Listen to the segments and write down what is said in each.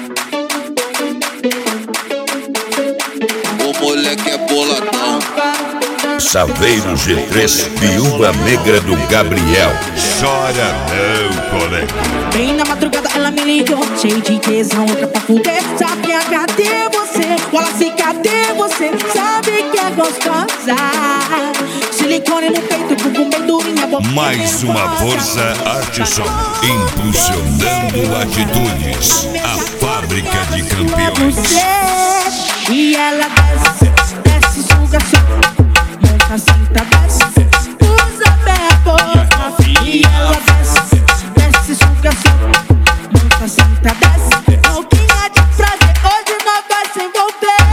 O moleque é boladão. Saveiro G3, viúva negra do Gabriel. Chora não, colega. Bem na madrugada ela me ligou, cheio de tesão, louca pra fuder. Sabe cadê você? Wallace, cadê você? Sabe que é gostosa. Silicone no peito, bumbum bem durinha, boca. Mais uma força Artisson, impulsionando atitudes. A fábrica de campeões. E ela desce, desce, suga, suga. Monta, senta, desce, usa bem a boca. E ela desce, desce, suga, suga. Monta, senta, desce. Pouquinha de prazer, hoje não vai se envolver.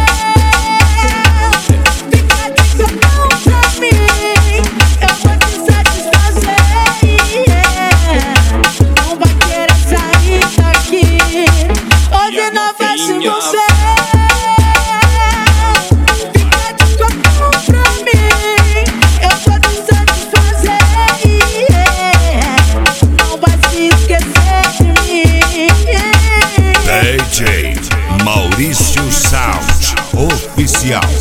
Fica de cordão pra mim, eu vou te satisfazer. Não vai querer sair daqui, hoje não vai se envolver. DJ Maurício Sound Oficial.